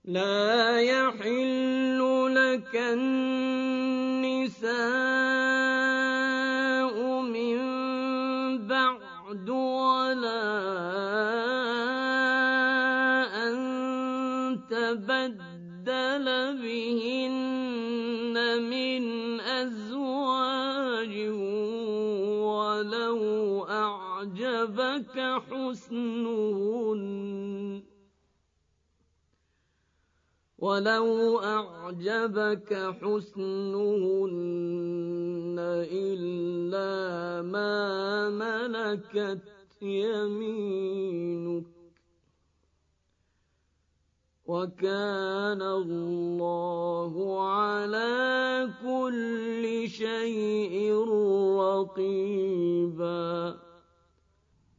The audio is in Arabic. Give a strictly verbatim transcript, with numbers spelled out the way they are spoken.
لا يحل لك النساء من بعد ولا أن تبدل بهن من أزواج ولو أعجبك حسنهن ولو أعجبك حسنهن إلا ما ملكت يمينك وكان الله على كل شيء رقيبا.